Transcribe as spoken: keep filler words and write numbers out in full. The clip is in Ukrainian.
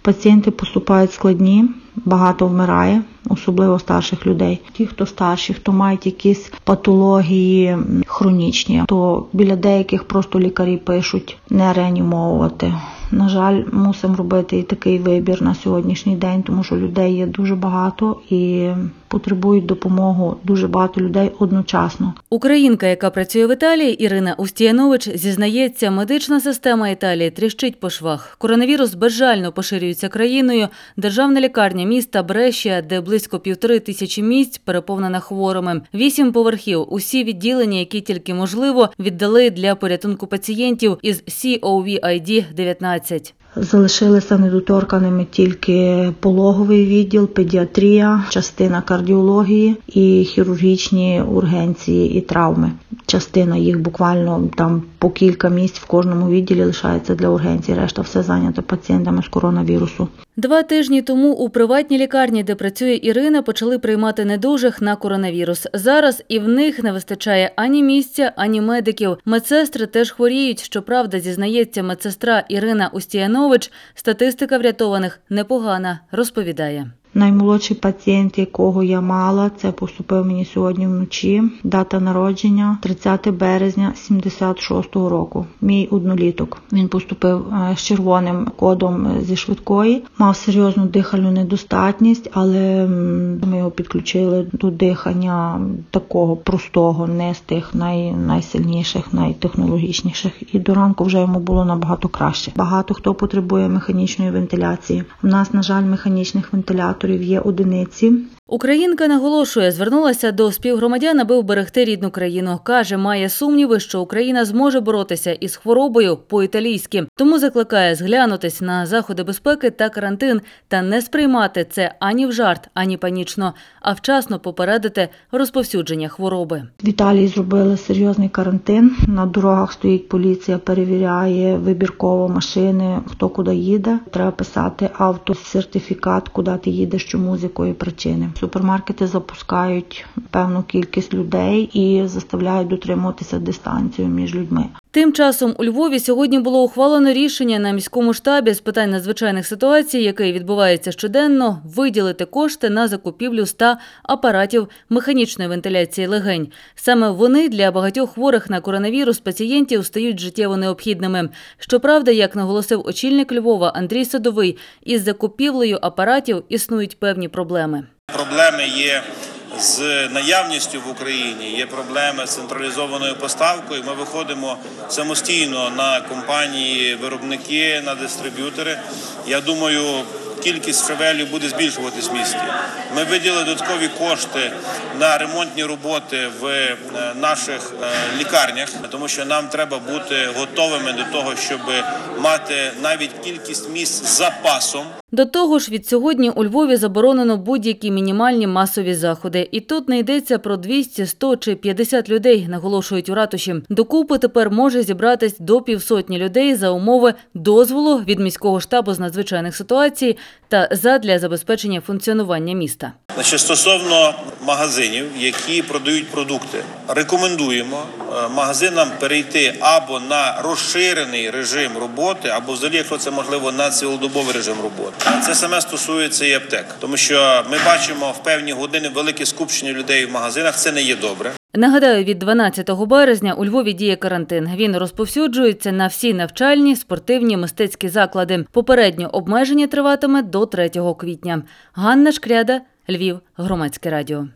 Пацієнти поступають складні, багато вмирає, особливо старших людей. Ті, хто старші, хто мають якісь патології хронічні, то біля деяких просто лікарі пишуть не реанімовувати. На жаль, мусимо робити і такий вибір на сьогоднішній день, тому що людей є дуже багато і потребують допомогу дуже багато людей одночасно. Українка, яка працює в Італії, Ірина Устіянович, зізнається, медична система Італії тріщить по швах. Коронавірус безжально поширюється країною. Державна лікарня міста Брешія, де близько півтори тисячі місць, переповнена хворими. Вісім поверхів, усі відділення, які тільки можливо, віддали для порятунку пацієнтів із сі о ві ай ді дев'ятнадцять. Залишилися недоторканими тільки пологовий відділ, педіатрія, частина кардіології і хірургічні ургенції і травми. Частина їх буквально там по кілька місць в кожному відділі лишається для ургенцій, решта все зайнято пацієнтами з коронавірусу. Два тижні тому у приватній лікарні, де працює Ірина, почали приймати недужих на коронавірус. Зараз і в них не вистачає ані місця, ані медиків. Медсестри теж хворіють. Щоправда, зізнається медсестра Ірина Устіянович, статистика врятованих непогана, розповідає. Наймолодший пацієнт, якого я мала, це поступив мені сьогодні вночі. Дата народження тридцяте березня сімдесят шостого року. Мій одноліток. Він поступив з червоним кодом зі швидкої. Мав серйозну дихальну недостатність, але ми його підключили до дихання такого простого, не з тих най, найсильніших, найтехнологічніших. І до ранку вже йому було набагато краще. Багато хто потребує механічної вентиляції. У нас, на жаль, механічних вентиляторів є одиниці. Українка наголошує, звернулася до співгромадян, аби вберегти рідну країну. Каже, має сумніви, що Україна зможе боротися із хворобою по-італійськи. Тому закликає зглянутись на заходи безпеки та карантин та не сприймати це ані в жарт, ані панічно, а вчасно попередити розповсюдження хвороби. В Італії зробили серйозний карантин. На дорогах стоїть поліція, перевіряє вибірково машини, хто куди їде. Треба писати автосертифікат, куди ти їдеш, чому, з якої причини. Супермаркети запускають певну кількість людей і заставляють дотримуватися дистанцію між людьми. Тим часом у Львові сьогодні було ухвалено рішення на міському штабі з питань надзвичайних ситуацій, який відбувається щоденно, виділити кошти на закупівлю ста апаратів механічної вентиляції легень. Саме вони для багатьох хворих на коронавірус пацієнтів стають життєво необхідними. Щоправда, як наголосив очільник Львова Андрій Садовий, із закупівлею апаратів існують певні проблеми. Проблеми є з наявністю в Україні, є проблеми з централізованою поставкою. Ми виходимо самостійно на компанії, виробники, на дистриб'ютори. Я думаю, кількість шевелів буде збільшуватись в місті. Ми виділили додаткові кошти на ремонтні роботи в наших лікарнях, тому що нам треба бути готовими до того, щоб мати навіть кількість місць з запасом. До того ж, від сьогодні у Львові заборонено будь-які мінімальні масові заходи. І тут не йдеться про двісті, сто чи п'ятдесят людей, наголошують у ратуші. Докупи тепер може зібратись до півсотні людей за умови дозволу від міського штабу з надзвичайних ситуацій та задля забезпечення функціонування міста. Значить, стосовно магазинів, які продають продукти, рекомендуємо магазинам перейти або на розширений режим роботи, або взагалі, якщо це можливо, на цілодобовий режим роботи. Це саме стосується і аптек, тому що ми бачимо в певні години велике скупчення людей в магазинах, це не є добре. Нагадаю, від дванадцятого березня у Львові діє карантин. Він розповсюджується на всі навчальні, спортивні, мистецькі заклади. Попередньо обмеження триватиме до третього квітня. Ганна Шкряда, Львів, Громадське радіо.